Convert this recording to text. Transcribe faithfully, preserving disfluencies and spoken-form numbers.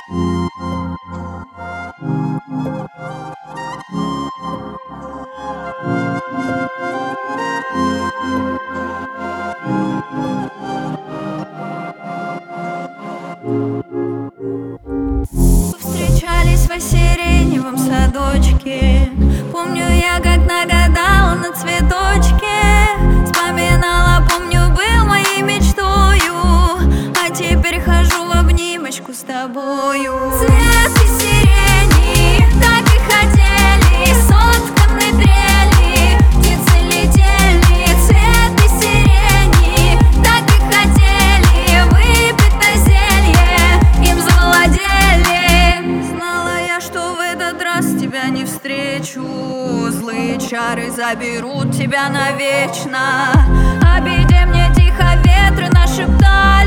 Встречались в сиреневом садочке. Помню я, как нагадала на цветочке. Вспоминала, помню, был моей мечтою, а теперь хожу в обнимочку с тобою. Цветы сирени так и хотели, сотканы трели, птицы летели. Цветы сирени так и хотели, выпить на зелье им завладели. Знала я, что в этот раз тебя не встречу, злые чары заберут тебя навечно. О беде мне тихо ветры нашептали.